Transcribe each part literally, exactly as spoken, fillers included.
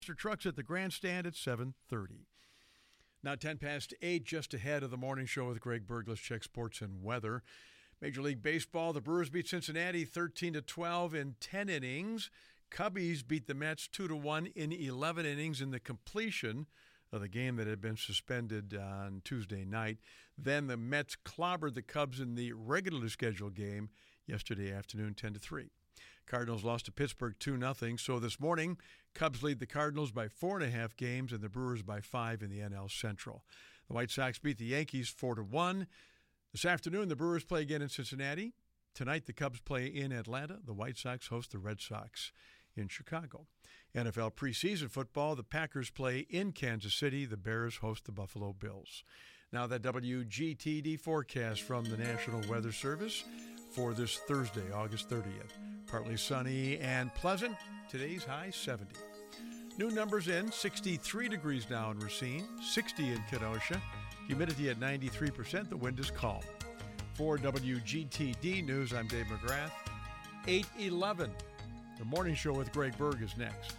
Trucks at the grandstand at seven thirty. Now ten past eight, just ahead of the morning show with Greg Berg. Let's check sports and weather. Major League Baseball, the Brewers beat Cincinnati thirteen to twelve in ten innings. Cubbies beat the Mets two to one in eleven innings in the completion of the game that had been suspended on Tuesday night. Then the Mets clobbered the Cubs in the regularly scheduled game yesterday afternoon, ten to three. Cardinals lost to Pittsburgh two nothing. So this morning, Cubs lead the Cardinals by four and a half games and the Brewers by five in the N L Central. The White Sox beat the Yankees four to one. This afternoon, the Brewers play again in Cincinnati. Tonight, the Cubs play in Atlanta. The White Sox host the Red Sox in Chicago. N F L preseason football, the Packers play in Kansas City. The Bears host the Buffalo Bills. Now that W G T D forecast from the National Weather Service for this Thursday, August thirtieth. Partly sunny and pleasant. Today's high seventy. New numbers in, sixty-three degrees now in Racine, sixty in Kenosha. Humidity at ninety-three percent. The wind is calm. For W G T D News, I'm Dave McGrath. eight eleven. The morning show with Greg Berg is next.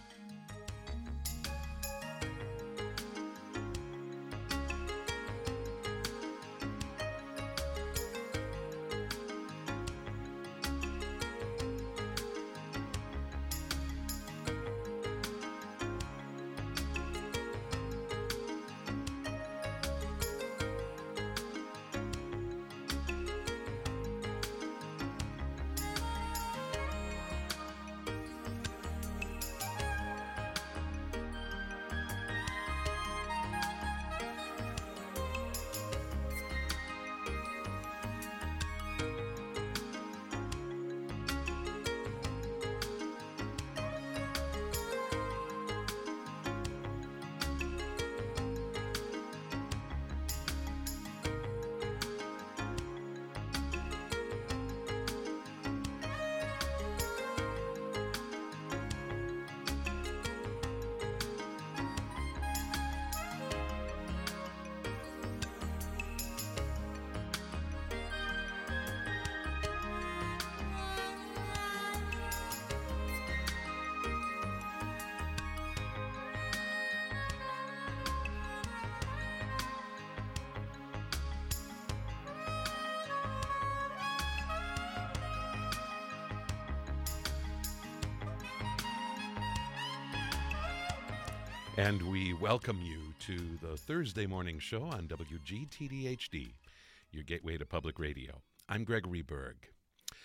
And we welcome you to the Thursday morning show on W G T D H D, your gateway to public radio. I'm Gregory Berg.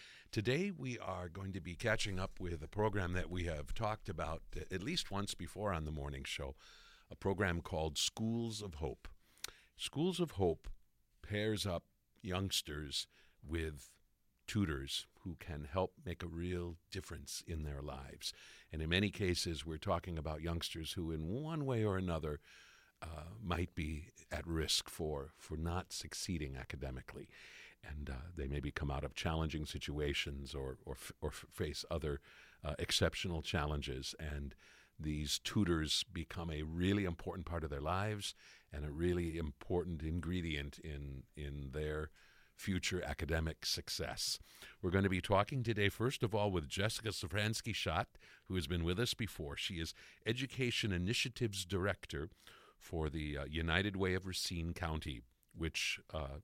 Today we are going to be catching up with a program that we have talked about at least once before on the morning show, a program called Schools of Hope. Schools of Hope pairs up youngsters with tutors who can help make a real difference in their lives. And in many cases, we're talking about youngsters who in one way or another uh, might be at risk for, for not succeeding academically. And uh, they maybe come out of challenging situations or, or, or face other uh, exceptional challenges. And these tutors become a really important part of their lives and a really important ingredient in, in their future academic success. We're going to be talking today, first of all, with Jessica Safransky-Schott, who has been with us before. She is Education Initiatives Director for the uh, United Way of Racine County, which uh,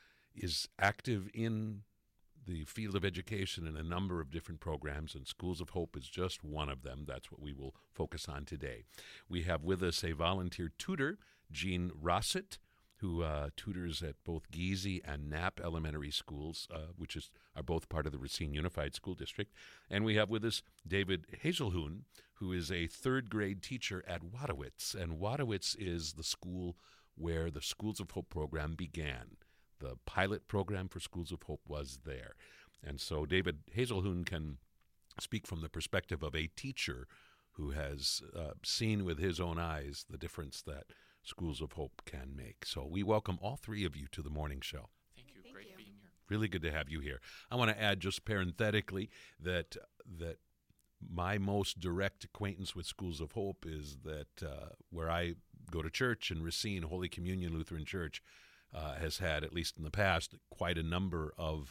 is active in the field of education in a number of different programs, and Schools of Hope is just one of them. That's what we will focus on today. We have with us a volunteer tutor, Jean Rossett, who uh, tutors at both Giese and Knapp Elementary Schools, uh, which is are both part of the Racine Unified School District. And we have with us David Hazelhoon, who is a third-grade teacher at Wadowitz. And Wadowitz is the school where the Schools of Hope program began. The pilot program for Schools of Hope was there. And so David Hazelhoon can speak from the perspective of a teacher who has uh, seen with his own eyes the difference that Schools of Hope can make. So we welcome all three of you to the morning show. Thank you. Thank Great you. being here. Really good to have you here. I want to add just parenthetically that that my most direct acquaintance with Schools of Hope is that uh, where I go to church in Racine, Holy Communion Lutheran Church uh, has had, at least in the past, quite a number of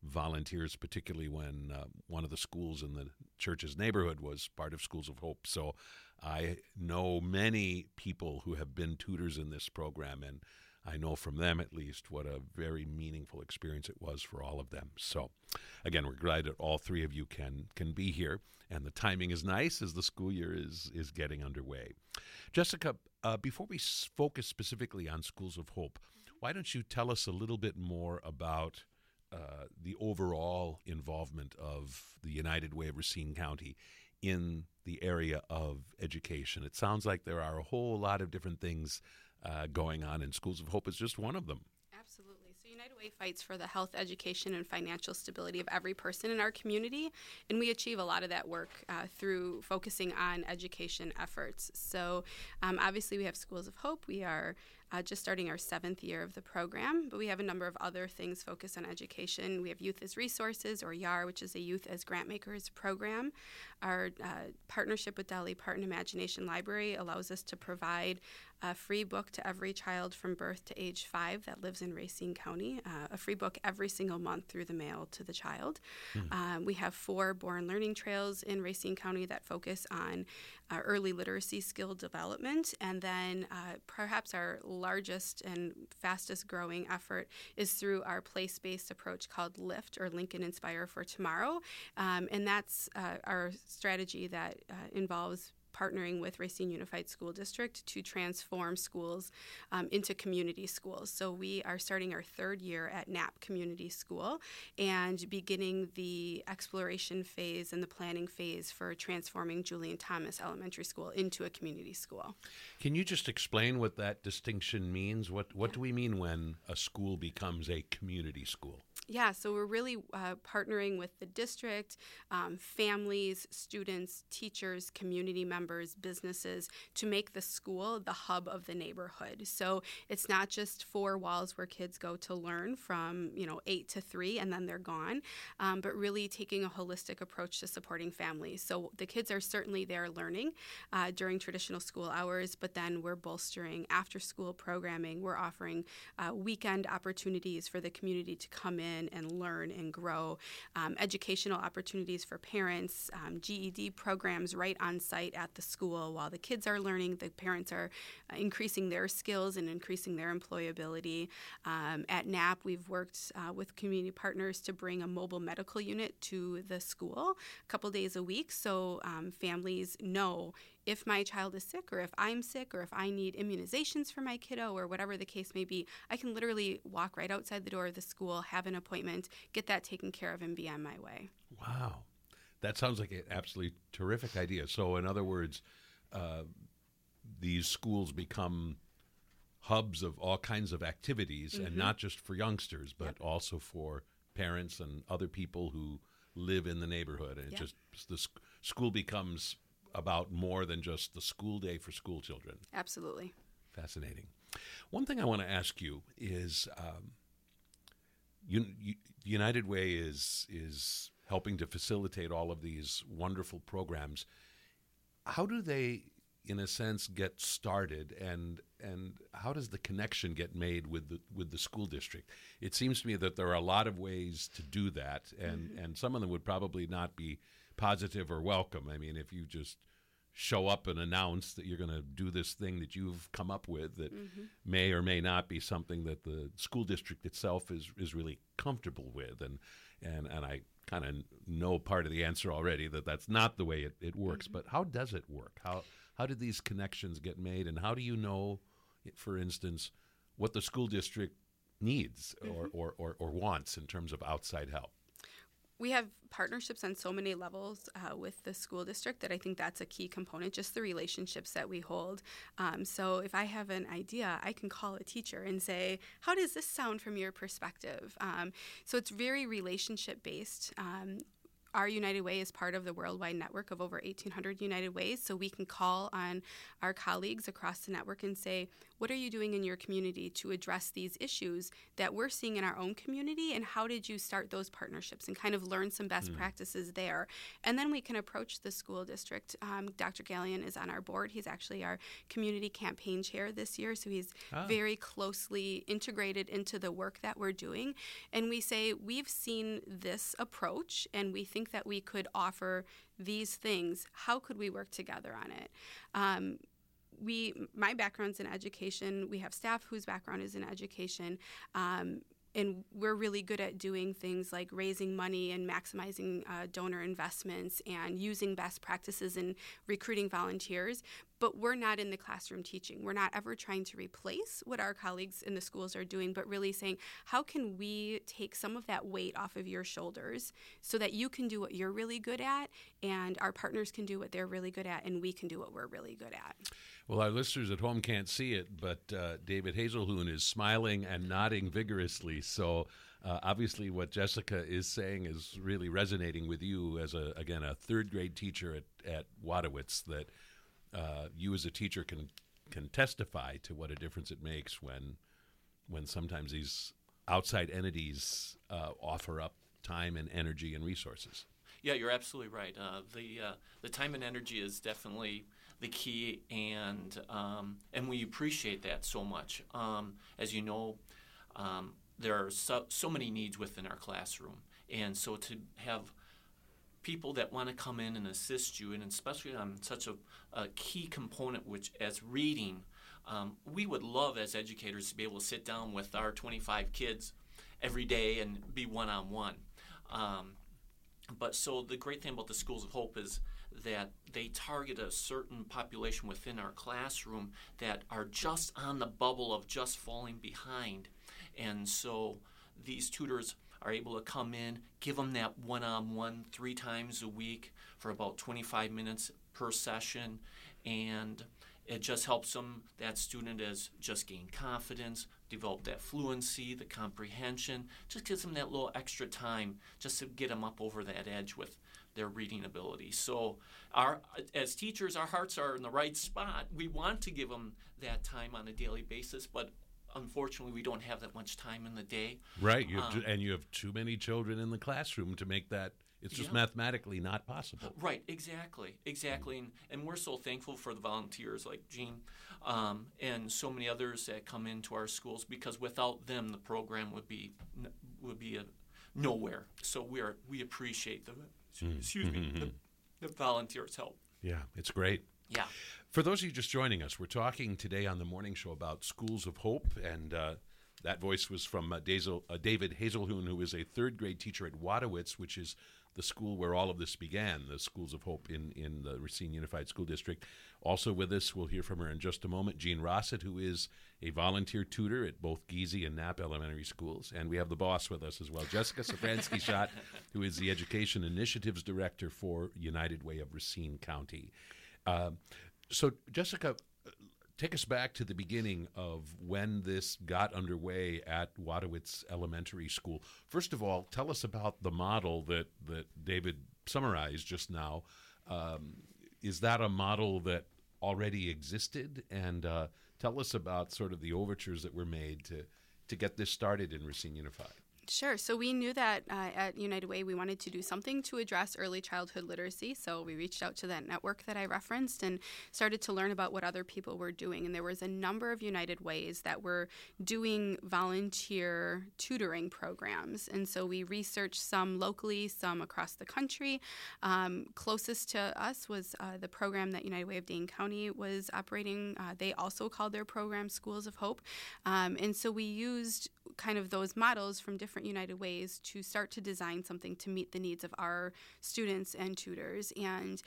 volunteers, particularly when uh, one of the schools in the church's neighborhood was part of Schools of Hope. So I know many people who have been tutors in this program, and I know from them at least what a very meaningful experience it was for all of them. So again, we're glad that all three of you can can be here, and the timing is nice as the school year is is getting underway. Jessica, uh, before we s- focus specifically on Schools of Hope, why don't you tell us a little bit more about uh, the overall involvement of the United Way of Racine County in the area of education? It sounds like there are a whole lot of different things uh, going on, and Schools of Hope is just one of them. Absolutely. So United Way fights for the health, education, and financial stability of every person in our community, and we achieve a lot of that work uh, through focusing on education efforts. So um, obviously we have Schools of Hope. We are uh, just starting our seventh year of the program, but we have a number of other things focused on education. We have Youth as Resources, or Y A R, which is a Youth as Grantmakers program. Our uh, partnership with Dolly Parton Imagination Library allows us to provide a free book to every child from birth to age five that lives in Racine County, uh, a free book every single month through the mail to the child. Mm. Um, we have four Born Learning Trails in Racine County that focus on uh, early literacy skill development. And then uh, perhaps our largest and fastest growing effort is through our place-based approach called LIFT, or Lincoln Inspire for Tomorrow. Um, and that's uh, our strategy that uh, involves partnering with Racine Unified School District to transform schools um, into community schools. So we are starting our third year at Knapp Community School and beginning the exploration phase and the planning phase for transforming Julian Thomas Elementary School into a community school. Can you just explain what that distinction means? What what Yeah. do we mean when a school becomes a community school? Yeah, so we're really uh, partnering with the district, um, families, students, teachers, community members, businesses to make the school the hub of the neighborhood. So it's not just four walls where kids go to learn from, you know, eight to three and then they're gone, um, but really taking a holistic approach to supporting families. So the kids are certainly there learning uh, during traditional school hours, but then we're bolstering after-school programming. We're offering uh, weekend opportunities for the community to come in and learn and grow, um, educational opportunities for parents, um, G E D programs right on site at the school. While the kids are learning, the parents are uh, increasing their skills and increasing their employability. Um, at Knapp, we've worked uh, with community partners to bring a mobile medical unit to the school a couple days a week, so um, families know if my child is sick, or if I'm sick, or if I need immunizations for my kiddo, or whatever the case may be, I can literally walk right outside the door of the school, have an appointment, get that taken care of, and be on my way. Wow. That sounds like an absolutely terrific idea. So in other words, uh, these schools become hubs of all kinds of activities, mm-hmm. and not just for youngsters, but yep. also for parents and other people who live in the neighborhood. And it yep. just the sc- school becomes about more than just the school day for school children. Absolutely. Fascinating. One thing I want to ask you is, um, you, you, United Way is is helping to facilitate all of these wonderful programs. How do they, in a sense, get started, and and how does the connection get made with the with the school district? It seems to me that there are a lot of ways to do that, and, mm-hmm. and some of them would probably not be positive or welcome. I mean, if you just show up and announce that you're going to do this thing that you've come up with that mm-hmm. may or may not be something that the school district itself is is really comfortable with, and and and I kind of know part of the answer already, that that's not the way it, it works. Mm-hmm. But how does it work? How how did these connections get made, and how do you know, for instance, what the school district needs mm-hmm. or, or, or, or wants in terms of outside help? We have partnerships on so many levels uh, with the school district that I think that's a key component, just the relationships that we hold. Um, so if I have an idea, I can call a teacher and say, how does this sound from your perspective? Um, so it's very relationship-based. Um, our United Way is part of the worldwide network of over eighteen hundred United Ways, so we can call on our colleagues across the network and say, what are you doing in your community to address these issues that we're seeing in our own community, and how did you start those partnerships, and kind of learn some best mm. practices there. And then we can approach the school district. Um, Doctor Gallion is on our board. He's actually our community campaign chair this year, so he's oh. very closely integrated into the work that we're doing. And we say, we've seen this approach, and we think that we could offer these things. How could we work together on it? Um, we, my background's in education. We have staff whose background is in education. Um, And we're really good at doing things like raising money and maximizing uh, donor investments and using best practices in recruiting volunteers. But we're not in the classroom teaching. We're not ever trying to replace what our colleagues in the schools are doing, but really saying, how can we take some of that weight off of your shoulders so that you can do what you're really good at, and our partners can do what they're really good at, and we can do what we're really good at. Well, our listeners at home can't see it, but uh, David Hazelhoon is smiling and nodding vigorously. So uh, obviously what Jessica is saying is really resonating with you as, a again, a third-grade teacher at, at Wadowitz, that uh, you as a teacher can can testify to what a difference it makes when, when sometimes these outside entities uh, offer up time and energy and resources. Yeah, you're absolutely right. Uh, the uh, the time and energy is definitely the key, and um, and we appreciate that so much. Um, as you know, um, there are so, so many needs within our classroom, and so to have people that want to come in and assist you, and especially on such a, a key component which as reading, um, we would love as educators to be able to sit down with our twenty-five kids every day and be one-on-one. Um, but so the great thing about the Schools of Hope is that they target a certain population within our classroom that are just on the bubble of just falling behind. And so these tutors are able to come in, give them that one-on-one three times a week for about twenty-five minutes per session, and it just helps them, that student has just gained confidence, develop that fluency, the comprehension, just gives them that little extra time just to get them up over that edge with their reading ability. So our, as teachers, our hearts are in the right spot. We want to give them that time on a daily basis, but unfortunately we don't have that much time in the day. Right, you have um, to, and you have too many children in the classroom to make that. It's just yeah. mathematically not possible. Right, exactly, exactly. And, and we're so thankful for the volunteers like Gene um, and so many others that come into our schools, because without them the program would be would be a, nowhere. So we are we appreciate the Mm. excuse me Mm-hmm. the, the volunteers' help. Yeah, it's great. Yeah. For those of you just joining us, we're talking today on the morning show about Schools of Hope, and uh, that voice was from uh, Dazel, uh, David Hazelhoon, who is a third-grade teacher at Wadowitz, which is the school where all of this began, the Schools of Hope in, in the Racine Unified School District. Also with us, we'll hear from her in just a moment, Jean Rossett, who is a volunteer tutor at both Giese and Knapp Elementary Schools. And we have the boss with us as well, Jessica Safransky-Schott, who is the Education Initiatives Director for United Way of Racine County. Uh, so, Jessica, take us back to the beginning of when this got underway at Wadowitz Elementary School. First of all, tell us about the model that, that David summarized just now. Um, is that a model that already existed? And uh, tell us about sort of the overtures that were made to, to get this started in Racine Unified. Sure. So we knew that uh, at United Way we wanted to do something to address early childhood literacy. So we reached out to that network that I referenced and started to learn about what other people were doing. And there was a number of United Ways that were doing volunteer tutoring programs. And so we researched some locally, some across the country. Um, closest to us was uh, the program that United Way of Dane County was operating. Uh, they also called their program Schools of Hope. Um, and so we used kind of those models from different United Ways to start to design something to meet the needs of our students and tutors. And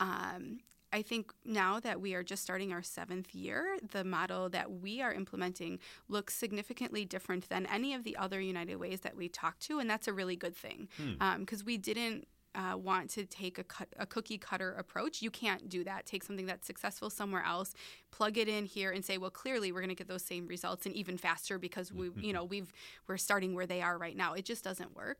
um, I think now that we are just starting our seventh year, the model that we are implementing looks significantly different than any of the other United Ways that we talked to, and that's a really good thing because hmm. um, we didn't uh, want to take a, cut, a cookie cutter approach. You can't do that. Take something that's successful somewhere else, plug it in here, and say, well, clearly we're going to get those same results and even faster because we, you know, we've we're starting where they are right now. It just doesn't work.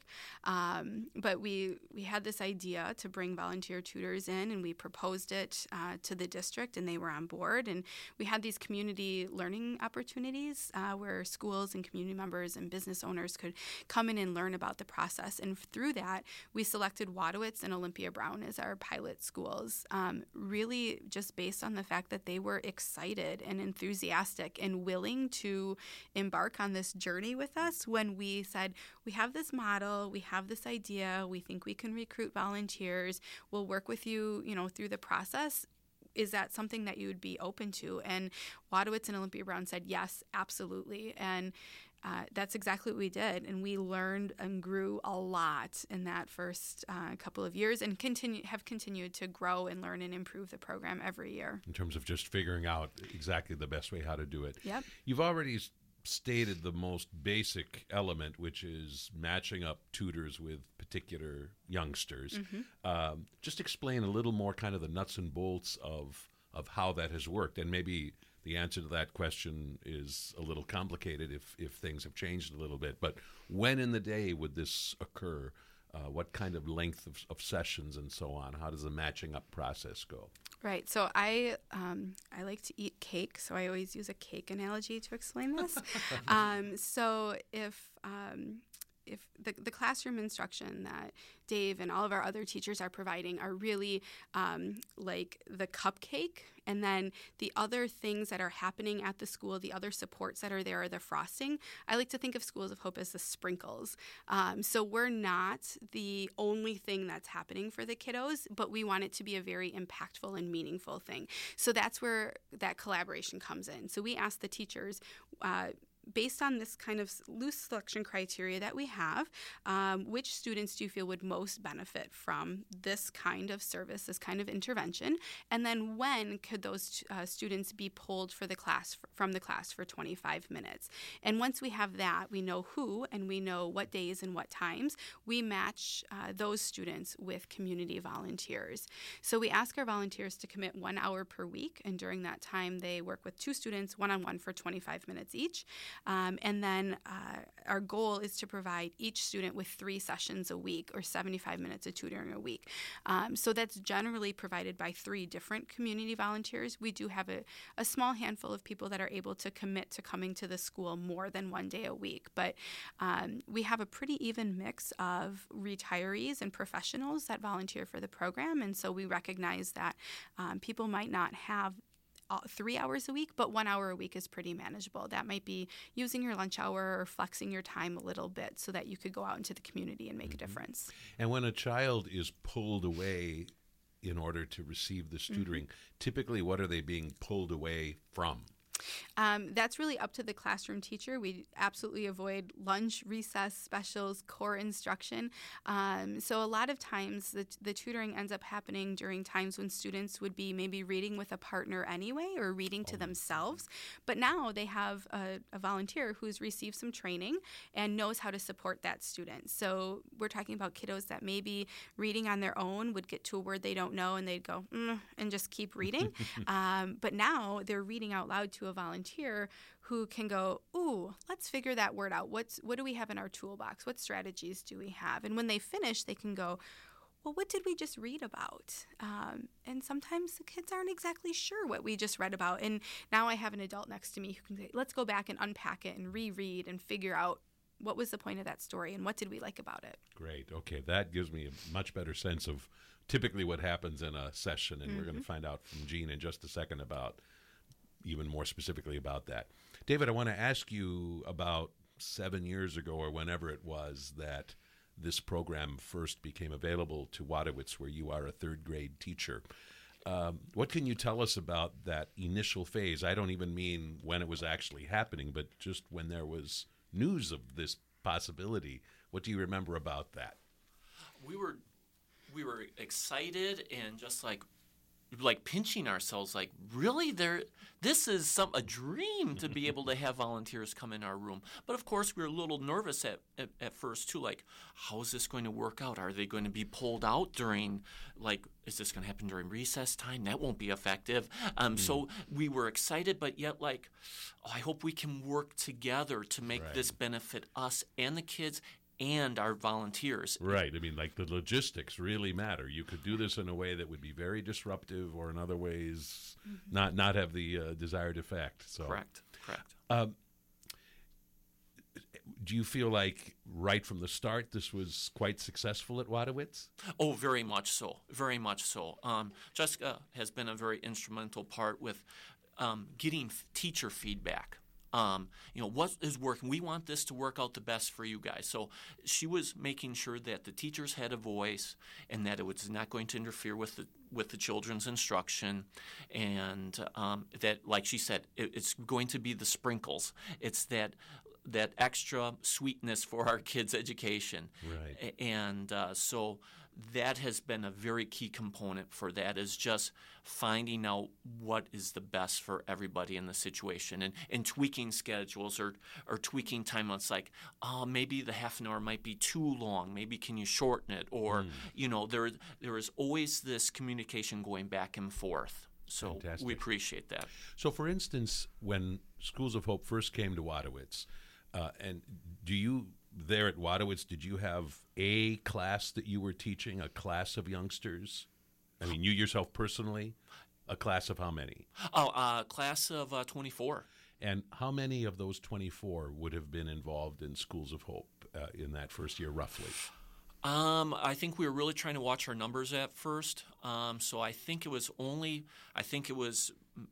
Um, but we we had this idea to bring volunteer tutors in, and we proposed it uh, to the district, and they were on board. And we had these community learning opportunities uh, where schools and community members and business owners could come in and learn about the process. And through that, we selected Wadowitz and Olympia Brown as our pilot schools, um, really just based on the fact that they were excited and enthusiastic and willing to embark on this journey with us when we said, we have this model, we have this idea, we think we can recruit volunteers, we'll work with you, you know, through the process. Is that something that you would be open to? And Wadowitz and Olympia Brown said, yes, absolutely. And uh, that's exactly what we did. And we learned and grew a lot in that first uh, couple of years, and continue have continued to grow and learn and improve the program every year. In terms of just figuring out exactly the best way how to do it. Yep. You've already stated the most basic element, which is matching up tutors with particular youngsters. Mm-hmm. Um, just explain a little more kind of the nuts and bolts of of how that has worked. And maybe the answer to that question is a little complicated if, if things have changed a little bit. But when in the day would this occur? Uh, what kind of length of, of sessions and so on? How does the matching up process go? Right. So I um, I like to eat cake, so I always use a cake analogy to explain this. um, so if um, if the, the classroom instruction that Dave and all of our other teachers are providing are really um, like the cupcake, and then the other things that are happening at the school, the other supports that are there are the frosting. I like to think of Schools of Hope as the sprinkles. Um, so we're not the only thing that's happening for the kiddos, but we want it to be a very impactful and meaningful thing. So that's where that collaboration comes in. So we ask the teachers, uh, based on this kind of loose selection criteria that we have, um, which students do you feel would most benefit from this kind of service, this kind of intervention? And then when could those uh, students be pulled for the class from the class for twenty-five minutes? And once we have that, we know who and we know what days and what times, we match uh, those students with community volunteers. So we ask our volunteers to commit one hour per week, and during that time they work with two students one-on-one for twenty-five minutes each. Um, and then uh, our goal is to provide each student with three sessions a week or seventy-five minutes of tutoring a week. Um, so that's generally provided by three different community volunteers. We do have a, a small handful of people that are able to commit to coming to the school more than one day a week. But um, we have a pretty even mix of retirees and professionals that volunteer for the program. And so we recognize that um, people might not have three hours a week, but one hour a week is pretty manageable. That might be using your lunch hour or flexing your time a little bit so that you could go out into the community and make mm-hmm. a difference. And when a child is pulled away in order to receive this tutoring, mm-hmm. typically what are they being pulled away from? Um, that's really up to the classroom teacher. We absolutely avoid lunch, recess, specials, core instruction. Um, so a lot of times the, the tutoring ends up happening during times when students would be maybe reading with a partner anyway or reading to themselves. But now they have a, a volunteer who's received some training and knows how to support that student. So we're talking about kiddos that maybe reading on their own would get to a word they don't know and they'd go, mm, and just keep reading. um, but now they're reading out loud to a volunteer who can go, ooh, let's figure that word out. What's what do we have in our toolbox? What strategies do we have? And when they finish, they can go, well, what did we just read about? Um, and sometimes the kids aren't exactly sure what we just read about. And now I have an adult next to me who can say, let's go back and unpack it and reread and figure out what was the point of that story and what did we like about it. Great. Okay, that gives me a much better sense of typically what happens in a session. And mm-hmm. we're going to find out from Jean in just a second about even more specifically about that. David, I want to ask you about seven years ago or whenever it was that this program first became available to Wadowitz, where you are a third grade teacher. Um, what can you tell us about that initial phase? I don't even mean when it was actually happening, but just when there was news of this possibility. What do you remember about that? We were we were excited and just like, like pinching ourselves, like, really, there, this is some a dream to be able to have volunteers come in our room. But of course, we were a little nervous at, at, at first too, like, how is this going to work out? Are they going to be pulled out during, like, is this going to happen during recess time? That won't be effective. Um, mm. So we were excited, but yet, like, oh, I hope we can work together to make right. this benefit us and the kids and our volunteers. Right. I mean, like, the logistics really matter. You could do this in a way that would be very disruptive, or in other ways mm-hmm. not not have the uh, desired effect. So correct. Correct. Um, do you feel like right from the start this was quite successful at Wadowitz? Oh, very much so. Very much so. Um, Jessica has been a very instrumental part with um, getting f- teacher feedback. Um, you know, what is working? We want this to work out the best for you guys. So she was making sure that the teachers had a voice and that it was not going to interfere with the with the children's instruction, and um, that, like she said, it, it's going to be the sprinkles. It's that that extra sweetness for our kids' education. Right. And uh, so that has been a very key component for that, is just finding out what is the best for everybody in the situation, and, and tweaking schedules or, or tweaking time. It's like, oh, maybe the half an hour might be too long. Maybe can you shorten it? Or, mm. you know, there there is always this communication going back and forth. So Fantastic. We appreciate that. So, for instance, when Schools of Hope first came to Wadowitz, uh, and do you... there at Wadowitz, did you have a class that you were teaching, a class of youngsters? I mean, you yourself personally, a class of how many? Oh, a uh, class of uh, twenty-four. And how many of those twenty-four would have been involved in Schools of Hope uh, in that first year, roughly? Um, I think we were really trying to watch our numbers at first. Um, so I think it was only, I think it was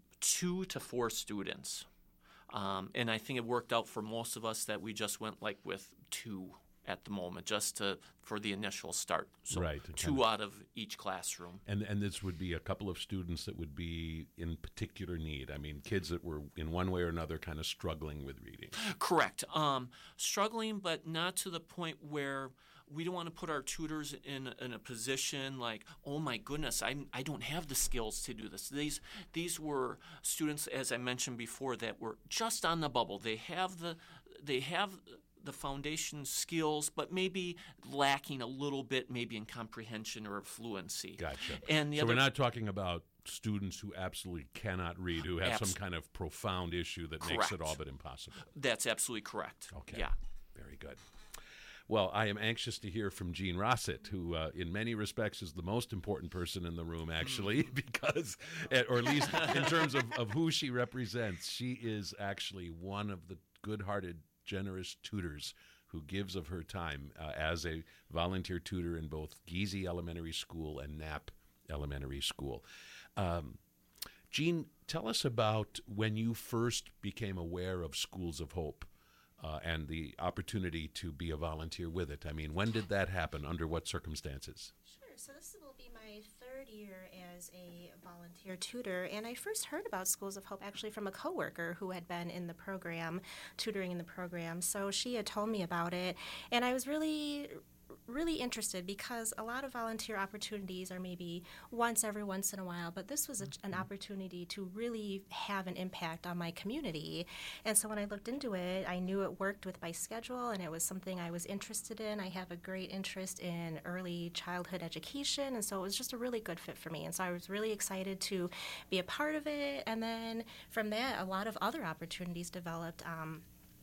two to four students. Um, and I think it worked out for most of us that we just went like with two at the moment, just to for the initial start. So right, two out of each classroom. And and this would be a couple of students that would be in particular need. I mean, kids that were in one way or another kind of struggling with reading. Correct. Um, struggling, but not to the point where we don't want to put our tutors in, in a position like, oh my goodness, I I don't have the skills to do this. These these were students, as I mentioned before, that were just on the bubble. They have the they have the foundation skills, but maybe lacking a little bit, maybe in comprehension or fluency. Gotcha. And the so other, we're not talking about students who absolutely cannot read, who have Abs- some kind of profound issue that correct. makes it all but impossible. That's absolutely correct. Okay. Yeah. Very good. Well, I am anxious to hear from Jean Rossett, who uh, in many respects is the most important person in the room, actually, because, or at least in terms of, of who she represents, she is actually one of the good-hearted, generous tutors who gives of her time uh, as a volunteer tutor in both Giese Elementary School and Knapp Elementary School. Um, Jean, tell us about when you first became aware of Schools of Hope. Uh, and the opportunity to be a volunteer with it. I mean, when did that happen? Under what circumstances? Sure. So this will be my third year as a volunteer tutor, and I first heard about Schools of Hope actually from a coworker who had been in the program, tutoring in the program. So she had told me about it, and I was really really interested because a lot of volunteer opportunities are maybe once every once in a while, but this was a, an opportunity to really have an impact on my community. And so when I looked into it, I knew it worked with my schedule and it was something I was interested in. I have a great interest in early childhood education, and so it was just a really good fit for me. And so I was really excited to be a part of it. And then from that, a lot of other opportunities developed. Um,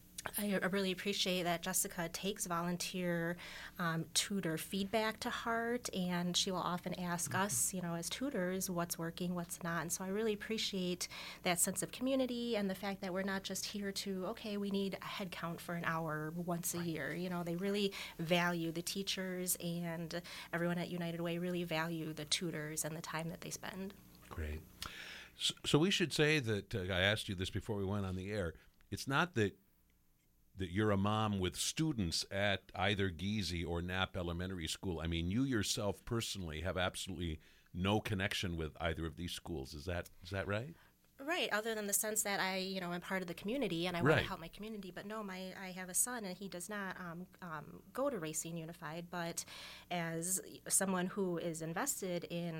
I really appreciate that Jessica takes volunteer um, tutor feedback to heart, and she will often ask us, you know, as tutors, what's working, what's not. And so I really appreciate that sense of community and the fact that we're not just here to, okay, we need a head count for an hour once a year. You know, they really value the teachers, and everyone at United Way really value the tutors and the time that they spend. Great. So, so we should say that, uh, I asked you this before we went on the air, it's not that that you're a mom with students at either Giese or Knapp Elementary School. I mean, you yourself personally have absolutely no connection with either of these schools. Is that is that right? Right, other than the sense that I, you know, am part of the community and I want Right. to help my community. But no, my I have a son and he does not um, um, go to Racine Unified. But as someone who is invested in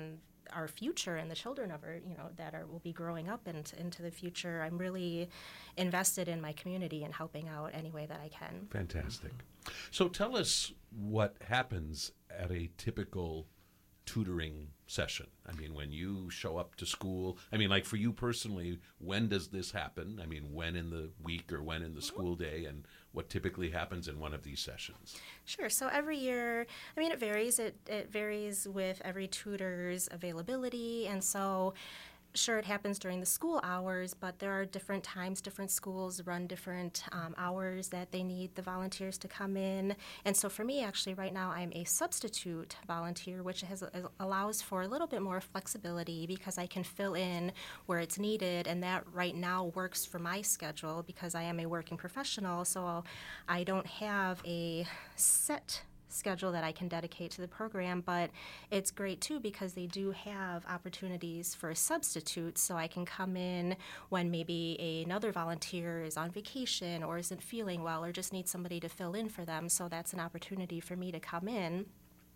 our future and the children of our, you know, that are will be growing up into into the future. I'm really invested in my community and helping out any way that I can. Fantastic. So tell us what happens at a typical tutoring session. I mean, when you show up to school, I mean, like for you personally, when does this happen? I mean, when in the week or when in the school day, and what typically happens in one of these sessions? Sure. So every year, I mean, it varies. It, it varies with every tutor's availability. And so, sure, it happens during the school hours, but there are different times, different schools run different um, hours that they need the volunteers to come in. And so for me, actually, right now, I'm a substitute volunteer, which has allows for a little bit more flexibility because I can fill in where it's needed, and that right now works for my schedule because I am a working professional, so I don't have a set schedule that I can dedicate to the program, but it's great too because they do have opportunities for substitutes, so I can come in when maybe another volunteer is on vacation or isn't feeling well or just needs somebody to fill in for them, so that's an opportunity for me to come in.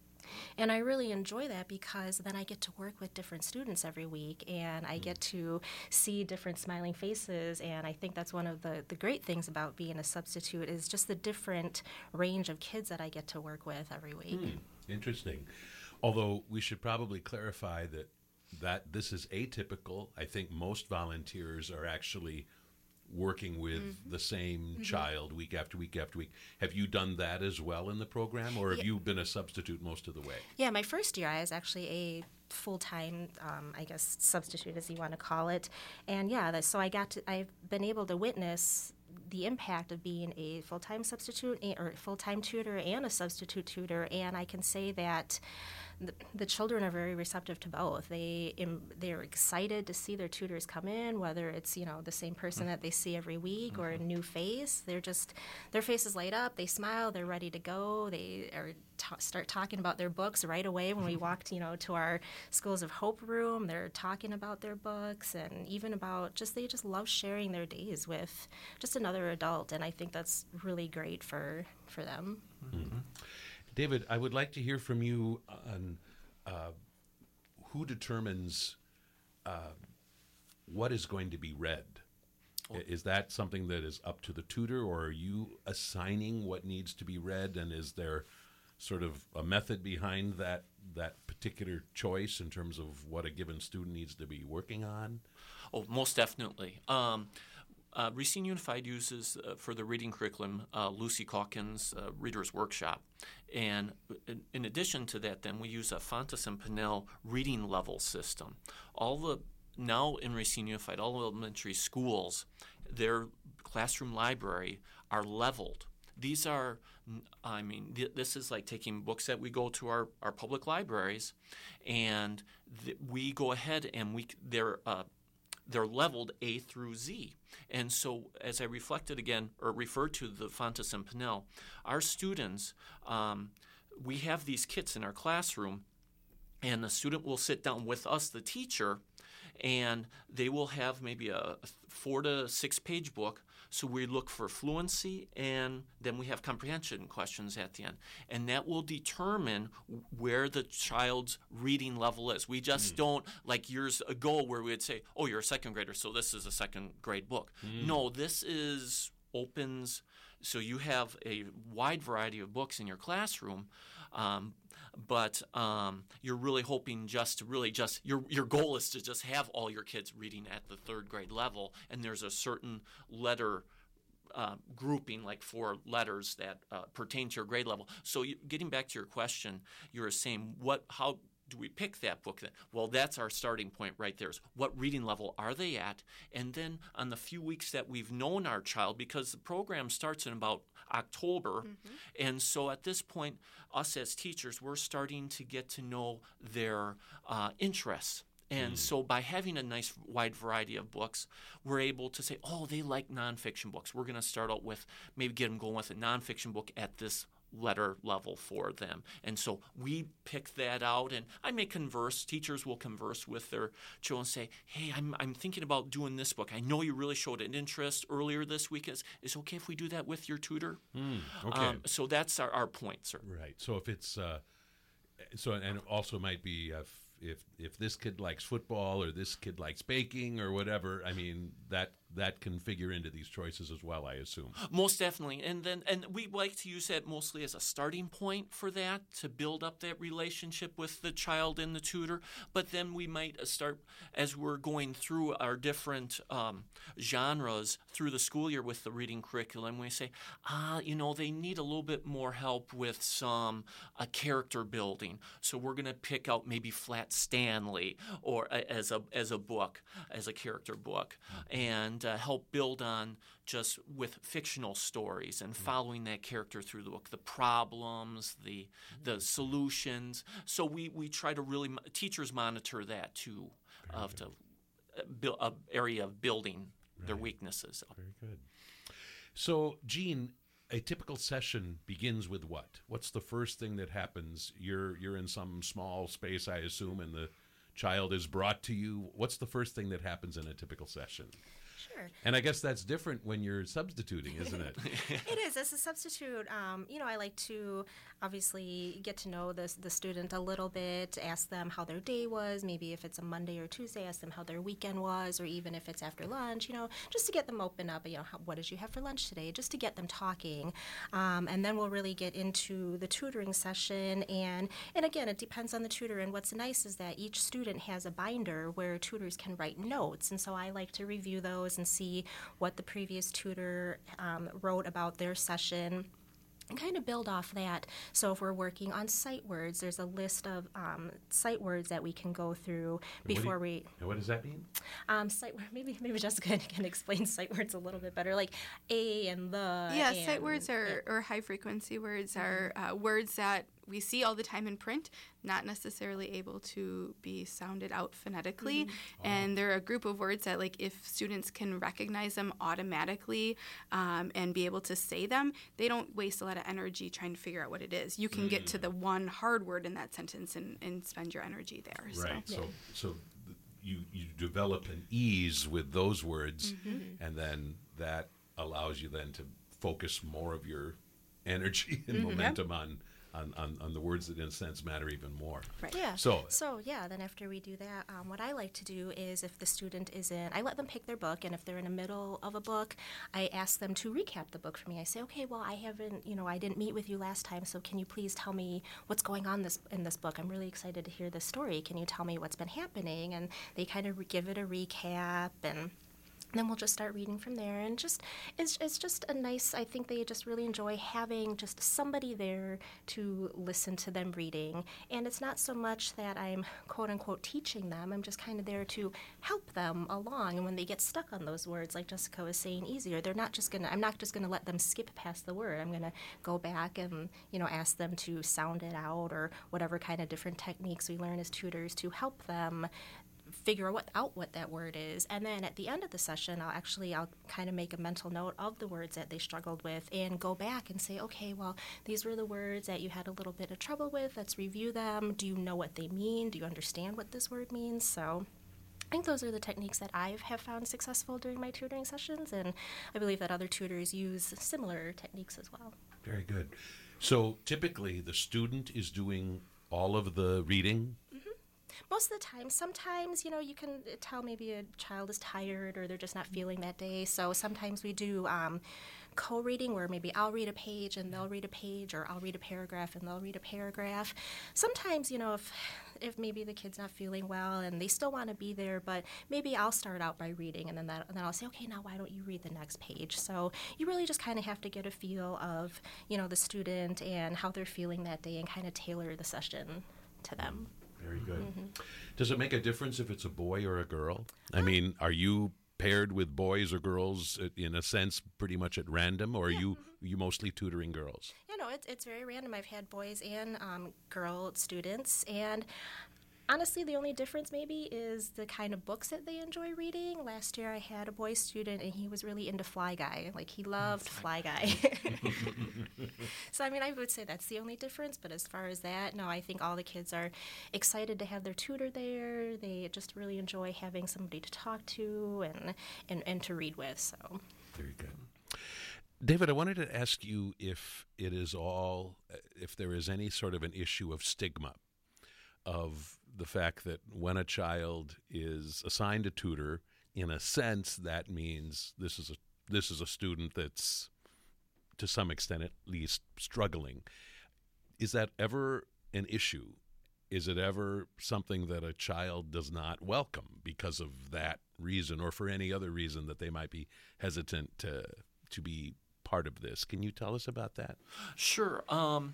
And I really enjoy that because then I get to work with different students every week, and I get to see different smiling faces, and I think that's one of the, the great things about being a substitute is just the different range of kids that I get to work with every week. Hmm. Interesting. Although we should probably clarify that, that this is atypical. I think most volunteers are actually working with mm-hmm. the same mm-hmm. child week after week after week. Have you done that as well in the program, or have yeah. you been a substitute most of the way? Yeah, my first year I was actually a full-time, um, I guess, substitute, as you want to call it. And yeah, that, so I got to, I've been able to witness the impact of being a full-time substitute or full-time tutor and a substitute tutor, and I can say that the, the children are very receptive to both. They im, they're excited to see their tutors come in, whether it's, you know, the same person mm-hmm. that they see every week mm-hmm. or a new face. They're just, their faces light up, they smile, they're ready to go. They are t- start talking about their books right away when we walked, you know, to our Schools of Hope room. They're talking about their books and even about just, they just love sharing their days with just another adult, and I think that's really great for, for them. Mm-hmm. David, I would like to hear from you on uh, who determines uh, what is going to be read. Oh. Is that something that is up to the tutor, or are you assigning what needs to be read, and is there sort of a method behind that that particular choice in terms of what a given student needs to be working on? Oh, most definitely. Um, Uh, Racine Unified uses, uh, for the reading curriculum, uh, Lucy Calkins' uh, Reader's Workshop. And in, in addition to that, then, we use a Fountas and Pinnell reading level system. All the, now in Racine Unified, all elementary schools, their classroom library are leveled. These are, I mean, th- this is like taking books that we go to our, our public libraries, and th- we go ahead and we, they're, uh, they're leveled A through Z. And so as I reflected again, or referred to the Fountas and Pinnell, our students, um, we have these kits in our classroom, and the student will sit down with us, the teacher, and they will have maybe a four to six page book. So we look for fluency, and then we have comprehension questions at the end. And that will determine where the child's reading level is. We just mm. don't, like years ago where we would say, oh, you're a second grader, so this is a second grade book. Mm. No, this is opens, so you have a wide variety of books in your classroom. Um, but um, you're really hoping just to really just your your goal is to just have all your kids reading at the third grade level, and there's a certain letter uh, grouping, like four letters that uh, pertain to your grade level. So you, getting back to your question, you were saying what how do we pick that book then? Well, that's our starting point right there. Is what reading level are they at? And then on the few weeks that we've known our child, because the program starts in about October, mm-hmm. and so at this point, us as teachers, we're starting to get to know their uh, interests. And mm. so by having a nice wide variety of books, we're able to say, oh, they like nonfiction books. We're going to start out with, maybe get them going with a nonfiction book at this letter level for them. And so we pick that out, and I may converse, teachers will converse with their children and say, hey, I'm I'm thinking about doing this book. I know you really showed an interest earlier this week. Is is it okay if we do that with your tutor? Mm, okay. Um, so that's our, our point, sir. Right. So if it's, uh, so and it also might be if if if this kid likes football or this kid likes baking or whatever, I mean, that that can figure into these choices as well, I assume. Most definitely. And then and we like to use that mostly as a starting point for that, to build up that relationship with the child and the tutor. But then we might start, as we're going through our different um, genres through the school year with the reading curriculum, we say, ah, you know, they need a little bit more help with some uh, character building. So we're going to pick out maybe Flat Stanley or uh, as a as a book, as a character book, and uh, help build on just with fictional stories and following that character through the book, the problems, the the solutions. So we, we try to really teachers monitor that too, of to uh, build a area of building their Right. weaknesses. Very good. So, Gene, a typical session begins with what? What's the first thing that happens? You're you're in some small space, I assume, and the child is brought to you. What's the first thing that happens in a typical session? Sure. And I guess that's different when you're substituting, isn't it? It is. As a substitute, um, you know, I like to obviously get to know the, the student a little bit, ask them how their day was, maybe if it's a Monday or Tuesday, ask them how their weekend was, or even if it's after lunch, you know, just to get them open up, you know, how, what did you have for lunch today, just to get them talking. Um, and then we'll really get into the tutoring session. And, and again, it depends on the tutor. And what's nice is that each student has a binder where tutors can write notes. And so I like to review those and see what the previous tutor um, wrote about their session, and kind of build off that. So if we're working on sight words, there's a list of um, sight words that we can go through before what do you, we. And what does that mean? Um, sight word. Maybe maybe Jessica can explain sight words a little bit better, like a and the. Yeah, and, sight words are, or high frequency words are uh, words that we see all the time in print, not necessarily able to be sounded out phonetically. Mm-hmm. And they're a group of words that, like, if students can recognize them automatically um, and be able to say them, they don't waste a lot of energy trying to figure out what it is. You can mm. get to the one hard word in that sentence and, and spend your energy there. Right. So, So, so th- you you develop an ease with those words, mm-hmm. and then that allows you then to focus more of your energy and mm-hmm. momentum yep. on. On, on, on the words that, in a sense, matter even more. Right. Yeah. So, so yeah, then after we do that, um, what I like to do is if the student is in, I let them pick their book, and if they're in the middle of a book, I ask them to recap the book for me. I say, okay, well, I haven't, you know, I didn't meet with you last time, so can you please tell me what's going on this in this book? I'm really excited to hear this story. Can you tell me what's been happening? And they kind of re- give it a recap, and then we'll just start reading from there. And just it's, it's just a nice, I think they just really enjoy having just somebody there to listen to them reading. And it's not so much that I'm quote-unquote teaching them. I'm just kind of there to help them along. And when they get stuck on those words, like Jessica was saying, easier, they're not just going to, I'm not just going to let them skip past the word. I'm going to go back and, you know, ask them to sound it out, or whatever kind of different techniques we learn as tutors to help them figure what, out what that word is. And then at the end of the session, I'll actually, I'll kind of make a mental note of the words that they struggled with and go back and say, okay, well, these were the words that you had a little bit of trouble with. Let's review them. Do you know what they mean? Do you understand what this word means? So I think those are the techniques that I have found successful during my tutoring sessions, and I believe that other tutors use similar techniques as well. Very good. So typically the student is doing all of the reading? Most of the time. Sometimes, you know, you can tell maybe a child is tired or they're just not feeling that day. So sometimes we do um, co-reading where maybe I'll read a page and they'll read a page, or I'll read a paragraph and they'll read a paragraph. Sometimes, you know, if if maybe the kid's not feeling well and they still want to be there, but maybe I'll start out by reading, and then that, and then I'll say, okay, now why don't you read the next page? So you really just kind of have to get a feel of, you know, the student and how they're feeling that day and kind of tailor the session to them. Very good. Mm-hmm. Does it make a difference if it's a boy or a girl? I mean, are you paired with boys or girls in a sense pretty much at random, or are yeah. you mm-hmm. you mostly tutoring girls? Yeah, no, it's it's very random. I've had boys and um, girl students, and honestly, the only difference maybe is the kind of books that they enjoy reading. Last year I had a boy student, and he was really into Fly Guy. Like, he loved Fly Guy. So, I mean, I would say that's the only difference. But as far as that, no, I think all the kids are excited to have their tutor there. They just really enjoy having somebody to talk to and, and, and to read with. So very good. David, I wanted to ask you if it is all, if there is any sort of an issue of stigma of the fact that when a child is assigned a tutor, in a sense, that means this is a this is a student that's, to some extent at least, struggling. Is that ever an issue? Is it ever something that a child does not welcome because of that reason, or for any other reason that they might be hesitant to to be part of this? Can you tell us about that? Sure. Um,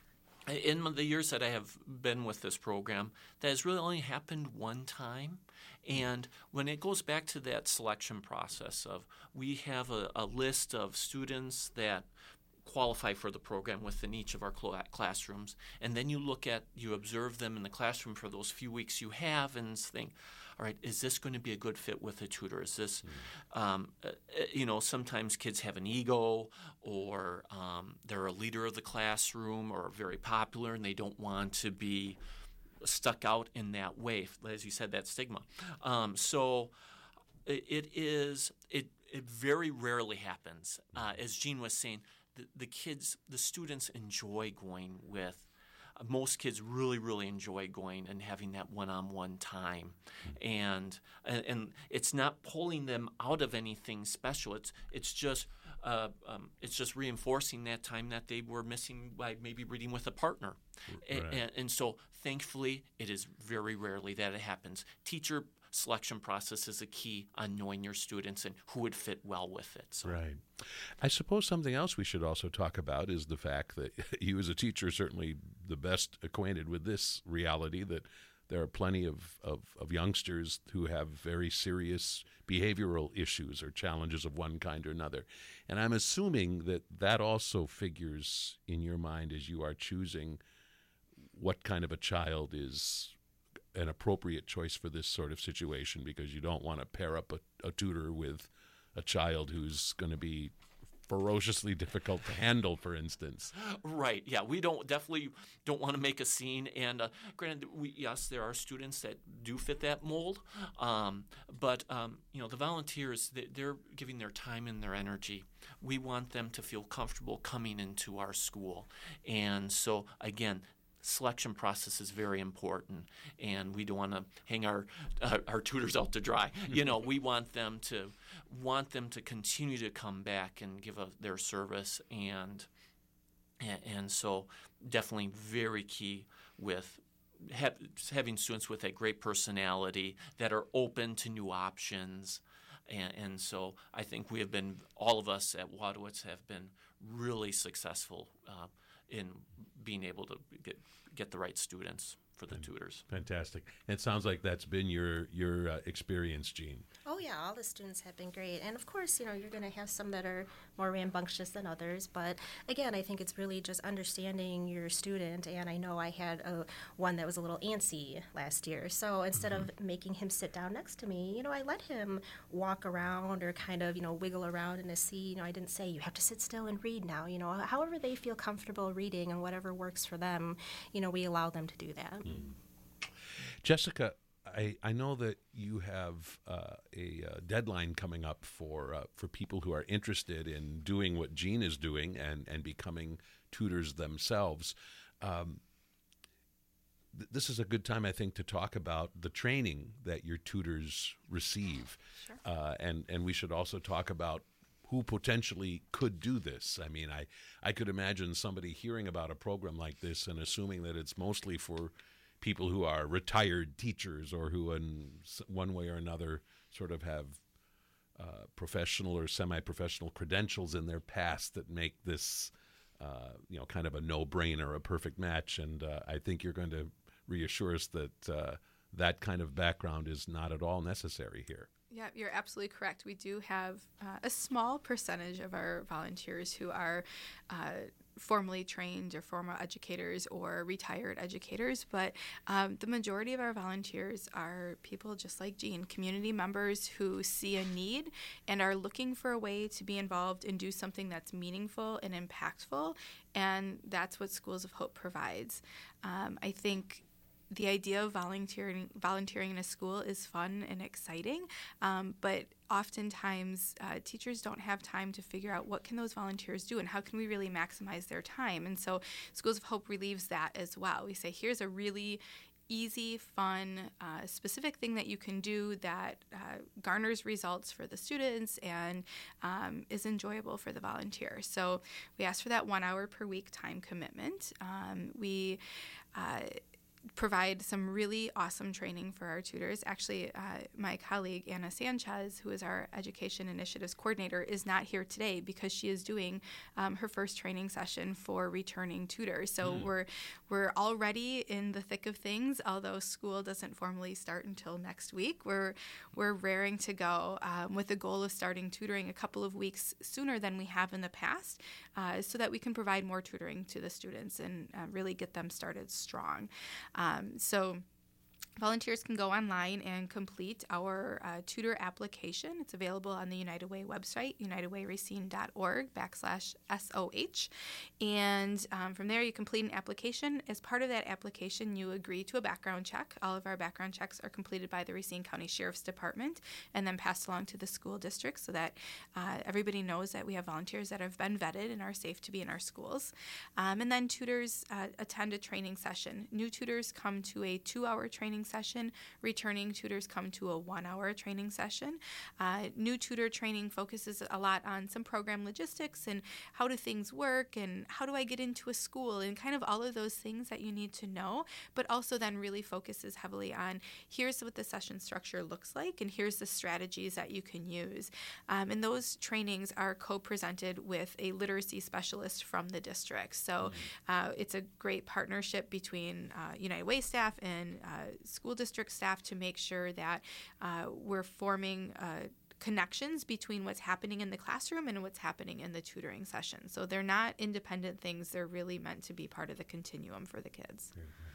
in the years that I have been with this program, that has really only happened one time. And when it goes back to that selection process of, we have a, a list of students that qualify for the program within each of our cl- classrooms, and then you look at, you observe them in the classroom for those few weeks you have and think, all right, is this going to be a good fit with a tutor? Is this, mm. um, uh, you know, sometimes kids have an ego, or um, they're a leader of the classroom or very popular, and they don't want to be stuck out in that way, as you said, that stigma. Um, so it, it is, it, it very rarely happens. Uh, as Jean was saying, the, the kids, the students enjoy going with, uh, most kids really, really enjoy going and having that one-on-one time. And, and and it's not pulling them out of anything special. It's it's just Uh, um, it's just reinforcing that time that they were missing by maybe reading with a partner. Right. And, and so thankfully, it is very rarely that it happens. Teacher selection process is a key on knowing your students and who would fit well with it. So. Right. I suppose something else we should also talk about is the fact that you as a teacher are certainly the best acquainted with this reality, that there are plenty of, of, of youngsters who have very serious behavioral issues or challenges of one kind or another. And I'm assuming that that also figures in your mind as you are choosing what kind of a child is an appropriate choice for this sort of situation, because you don't want to pair up a, a tutor with a child who's going to be ferociously difficult to handle, for instance. Right. Yeah, we don't definitely don't want to make a scene. And uh, granted, we, yes, there are students that do fit that mold. Um, but um, you know, the volunteers, they, they're giving their time and their energy. We want them to feel comfortable coming into our school. And so, again, selection process is very important, and we don't want to hang our uh, our tutors out to dry. You know, we want them to want them to continue to come back and give a, their service, and, and and so definitely very key with ha- having students with a great personality that are open to new options. And, and so I think we have been, all of us at Wadowitz have been really successful uh, in being able to get get the right students for the tutors. Fantastic. It sounds like that's been your your uh, experience, Jean. Oh yeah, all the students have been great. And of course, you know, you're going to have some that are more rambunctious than others. But again, I think it's really just understanding your student. And I know I had a, one that was a little antsy last year. So instead mm-hmm. of making him sit down next to me, you know, I let him walk around or kind of, you know, wiggle around in a seat. You know, I didn't say, you have to sit still and read now. You know, however they feel comfortable reading and whatever works for them, you know, we allow them to do that. Mm. Jessica, I, I know that you have uh, a uh, deadline coming up for uh, for people who are interested in doing what Jean is doing and, and becoming tutors themselves. Um, th- this is a good time, I think, to talk about the training that your tutors receive. Sure. Uh, and, and we should also talk about who potentially could do this. I mean, I, I could imagine somebody hearing about a program like this and assuming that it's mostly for people who are retired teachers or who in one way or another sort of have uh, professional or semi-professional credentials in their past that make this, uh, you know, kind of a no-brainer, a perfect match. And uh, I think you're going to reassure us that uh, that kind of background is not at all necessary here. Yeah, you're absolutely correct. We do have uh, a small percentage of our volunteers who are uh, formally trained or former educators or retired educators, but um, the majority of our volunteers are people just like Jean, community members who see a need and are looking for a way to be involved and do something that's meaningful and impactful, and that's what Schools of Hope provides. Um, I think the idea of volunteering volunteering in a school is fun and exciting, um, but oftentimes uh, teachers don't have time to figure out what can those volunteers do and how can we really maximize their time. And so Schools of Hope relieves that as well. We say, here's a really easy, fun, uh, specific thing that you can do that uh, garners results for the students and um, is enjoyable for the volunteer. So we ask for that one hour per week time commitment. Um, we uh, provide some really awesome training for our tutors. Actually, uh, my colleague Anna Sanchez, who is our Education Initiatives Coordinator, is not here today because she is doing um, her first training session for returning tutors. So mm. we're we're already in the thick of things, although school doesn't formally start until next week. We're we're raring to go um, with the goal of starting tutoring a couple of weeks sooner than we have in the past, uh, so that we can provide more tutoring to the students and uh, really get them started strong. Um, so volunteers can go online and complete our uh, tutor application. It's available on the United Way website, unitedwayracine.org backslash SOH. And um, from there, you complete an application. As part of that application, you agree to a background check. All of our background checks are completed by the Racine County Sheriff's Department and then passed along to the school district so that uh, everybody knows that we have volunteers that have been vetted and are safe to be in our schools. Um, and then tutors uh, attend a training session. New tutors come to a two-hour training session. Returning tutors come to a one-hour training session. Uh, new tutor training focuses a lot on some program logistics and how do things work and how do I get into a school and kind of all of those things that you need to know, but also then really focuses heavily on here's what the session structure looks like and here's the strategies that you can use. Um, and those trainings are co-presented with a literacy specialist from the district. So uh, it's a great partnership between uh, United Way staff and uh, school district staff to make sure that uh, we're forming uh, connections between what's happening in the classroom and what's happening in the tutoring session. So they're not independent things. They're really meant to be part of the continuum for the kids.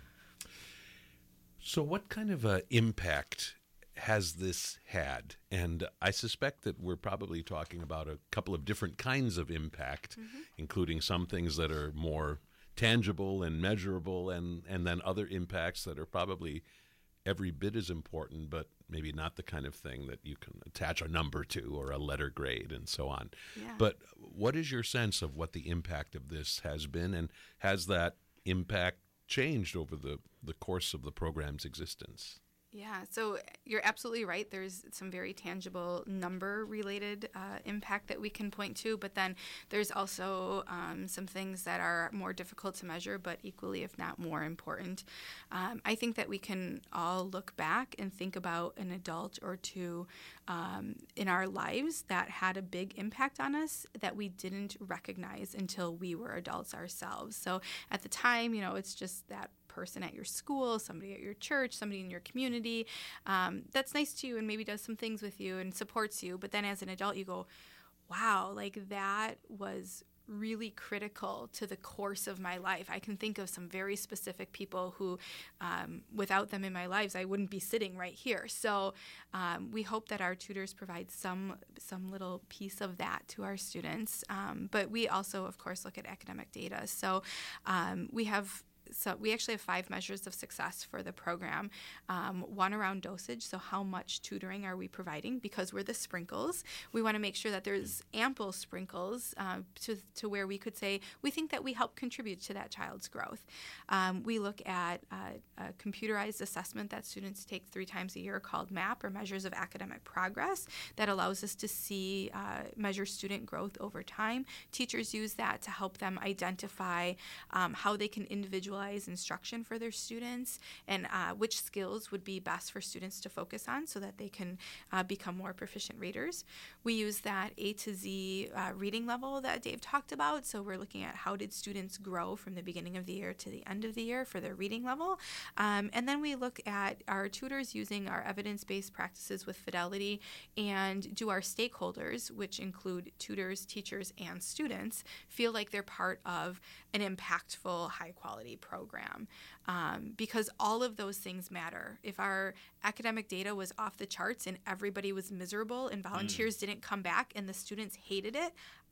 So what kind of uh, impact has this had? And I suspect that we're probably talking about a couple of different kinds of impact, mm-hmm. including some things that are more tangible and measurable, and, and then other impacts that are probably every bit as important, but maybe not the kind of thing that you can attach a number to or a letter grade and so on. Yeah. But what is your sense of what the impact of this has been, and has that impact changed over the, the course of the program's existence? Yeah, so you're absolutely right. There's some very tangible number-related uh, impact that we can point to, but then there's also um, some things that are more difficult to measure, but equally, if not more important. Um, I think that we can all look back and think about an adult or two um, in our lives that had a big impact on us that we didn't recognize until we were adults ourselves. So at the time, you know, it's just that person at your school, somebody at your church, somebody in your community um, that's nice to you and maybe does some things with you and supports you. But then as an adult, you go, wow, like that was really critical to the course of my life. I can think of some very specific people who, um, without them in my lives, I wouldn't be sitting right here. So um, we hope that our tutors provide some some little piece of that to our students. Um, but we also, of course, look at academic data. So um, we have So we actually have five measures of success for the program. Um, one around dosage, so how much tutoring are we providing? Because we're the sprinkles, we want to make sure that there's ample sprinkles uh, to, to where we could say we think that we help contribute to that child's growth. Um, we look at uh, a computerized assessment that students take three times a year called MAP, or Measures of Academic Progress, that allows us to see, uh, measure student growth over time. Teachers use that to help them identify um, how they can individualize instruction for their students and uh, which skills would be best for students to focus on so that they can uh, become more proficient readers. We use that A to Z uh, reading level that Dave talked about. So we're looking at how did students grow from the beginning of the year to the end of the year for their reading level. Um, and then we look at our tutors using our evidence-based practices with Fidelity, and do our stakeholders, which include tutors, teachers, and students, feel like they're part of an impactful, high-quality program, um, because all of those things matter. If our academic data was off the charts and everybody was miserable and volunteers mm. didn't come back and the students hated it,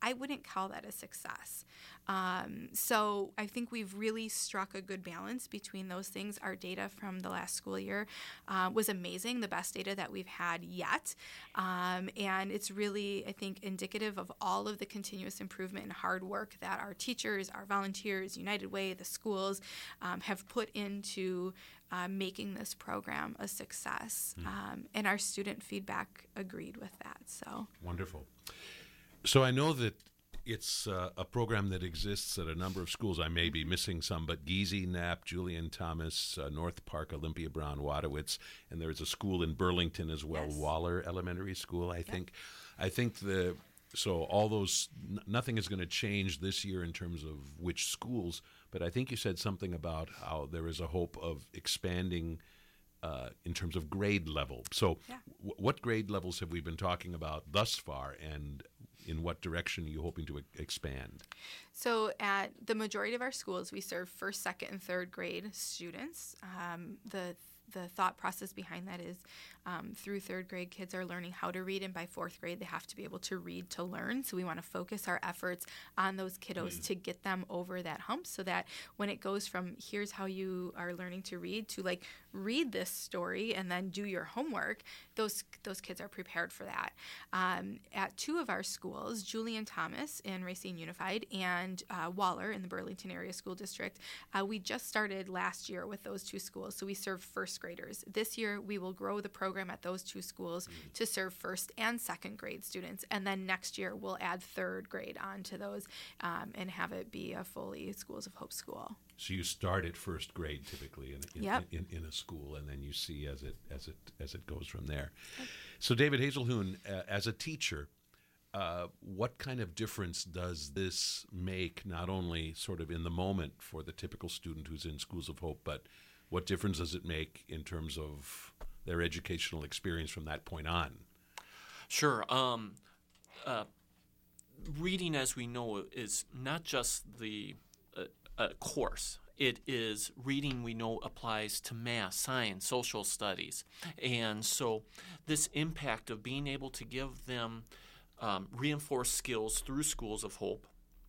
I wouldn't call that a success. Um, so I think we've really struck a good balance between those things. Our data from the last school year uh, was amazing, the best data that we've had yet. Um, and it's really, I think, indicative of all of the continuous improvement and hard work that our teachers, our volunteers, United Way, the schools um, have put into uh, making this program a success. Mm. Um, and our student feedback agreed with that. So wonderful. So I know that it's uh, a program that exists at a number of schools. I may be missing some, but Giese, Knapp, Julian Thomas, uh, North Park, Olympia Brown, Wadowitz, and there's a school in Burlington as well, yes. Waller Elementary School, I yep. think. I think the so all those n- nothing is going to change this year in terms of which schools, but I think you said something about how there is a hope of expanding uh, in terms of grade level. So yeah. w- what grade levels have we been talking about thus far, and in what direction are you hoping to expand? So at the majority of our schools, we serve first, second, and third grade students. Um, the The thought process behind that is um, through third grade, kids are learning how to read, and by fourth grade, they have to be able to read to learn. So we want to focus our efforts on those kiddos mm. to get them over that hump, so that when it goes from here's how you are learning to read to like read this story and then do your homework, those those kids are prepared for that. Um, at two of our schools, Julian Thomas in Racine Unified and uh, Waller in the Burlington Area School District, uh, we just started last year with those two schools. So we serve first graders. This year, we will grow the program at those two schools mm. to serve first and second grade students. And then next year, we'll add third grade onto those um, and have it be a fully Schools of Hope school. So you start at first grade typically in, in, yep. in, in, in a school, and then you see as it as it as it goes from there. Yep. So David Hazelhoon, uh, as a teacher, uh, what kind of difference does this make, not only sort of in the moment for the typical student who's in Schools of Hope, but what difference does it make in terms of their educational experience from that point on? Sure. Um, uh, reading, as we know, is not just the uh, uh, course. It is reading we know applies to math, science, social studies. And so this impact of being able to give them um, reinforced skills through Schools of Hope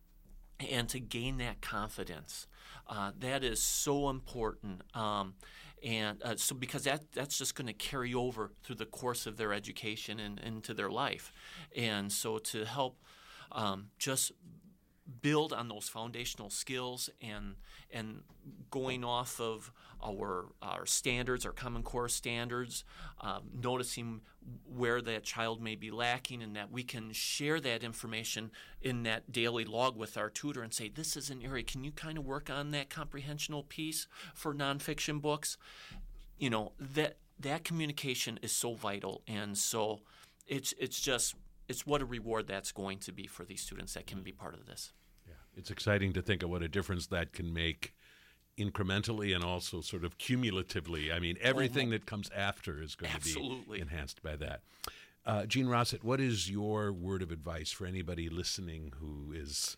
and to gain that confidence, uh, that is so important. Um, and uh, so because that that's just going to carry over through the course of their education and into their life. And so to help um, just build on those foundational skills and and going off of our our standards, our Common Core standards, um, noticing where that child may be lacking, and that we can share that information in that daily log with our tutor and say, this is an area, can you kind of work on that comprehensional piece for nonfiction books? You know, that that communication is so vital, and so it's it's just it's what a reward that's going to be for these students that can be part of this. Yeah, it's exciting to think of what a difference that can make incrementally and also sort of cumulatively. I mean, everything that comes after is going Absolutely. to be enhanced by that. Uh, Jean Rossett, what is your word of advice for anybody listening who is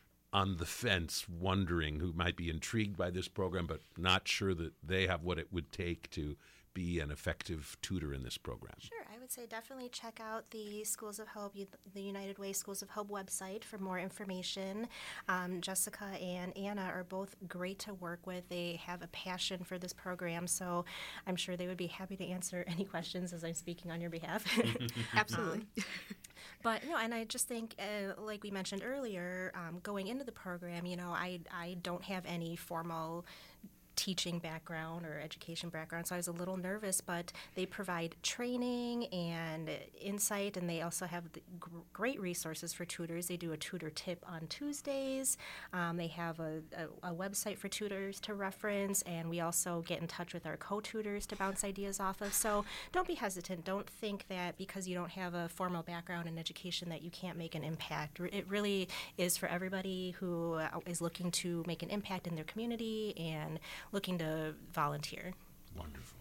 on the fence, wondering, who might be intrigued by this program but not sure that they have what it would take to be an effective tutor in this program? Sure. I would say definitely check out the Schools of Hope, the United Way Schools of Hope website for more information. Um, Jessica and Anna are both great to work with. They have a passion for this program, so I'm sure they would be happy to answer any questions as I'm speaking on your behalf. Absolutely. Um, but, no, and I just think, uh, like we mentioned earlier, um, going into the program, you know, I, I don't have any formal teaching background or education background, so I was a little nervous, but they provide training and insight, and they also have the g- great resources for tutors. They do a tutor tip on Tuesdays. Um, they have a, a, a website for tutors to reference, and we also get in touch with our co-tutors to bounce ideas off of. So don't be hesitant. Don't think that because you don't have a formal background in education that you can't make an impact. It really is for everybody who is looking to make an impact in their community and looking to volunteer. Wonderful.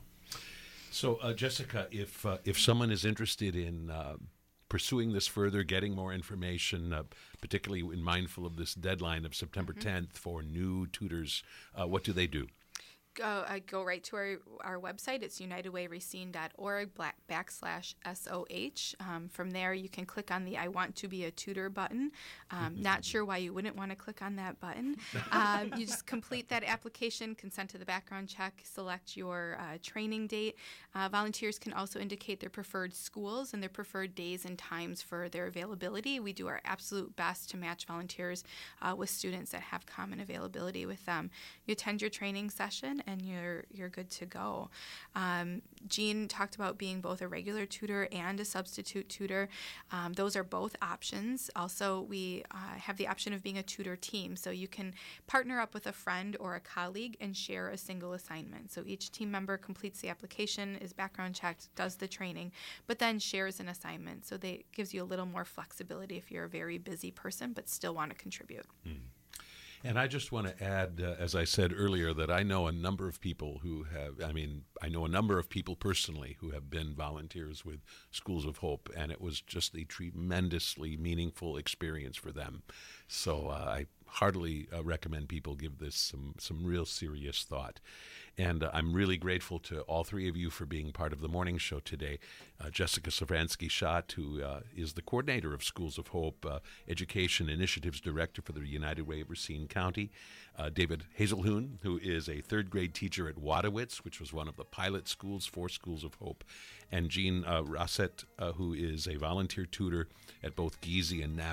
So, uh, Jessica, if uh, if someone is interested in uh, pursuing this further, getting more information, uh, particularly in mindful of this deadline of September mm-hmm. tenth for new tutors, uh, what do they do? Go, uh, go right to our, our website. It's united way racine dot org black, backslash S O H. Um, from there, you can click on the I want to be a tutor button. Um, not sure why you wouldn't want to click on that button. Um, you just complete that application, consent to the background check, select your uh, training date. Uh, volunteers can also indicate their preferred schools and their preferred days and times for their availability. We do our absolute best to match volunteers uh, with students that have common availability with them. You attend your training session and you're you're good to go. Um, Jean talked about being both a regular tutor and a substitute tutor. Um, those are both options. Also, we uh, have the option of being a tutor team, so you can partner up with a friend or a colleague and share a single assignment. So each team member completes the application, is background checked, does the training, but then shares an assignment. So they gives you a little more flexibility if you're a very busy person but still want to contribute. Mm. And I just want to add, uh, as I said earlier, that I know a number of people who have, I mean, I know a number of people personally who have been volunteers with Schools of Hope, and it was just a tremendously meaningful experience for them. So uh, I heartily uh, recommend people give this some, some real serious thought. And uh, I'm really grateful to all three of you for being part of the morning show today. Uh, Jessica Savansky-Schott, who uh, is the coordinator of Schools of Hope, uh, Education Initiatives Director for the United Way of Racine County. Uh, David Hazelhoon, who is a third grade teacher at Wadowitz, which was one of the pilot schools for Schools of Hope. And Jean uh, Rossett, uh, who is a volunteer tutor at both Giese and N A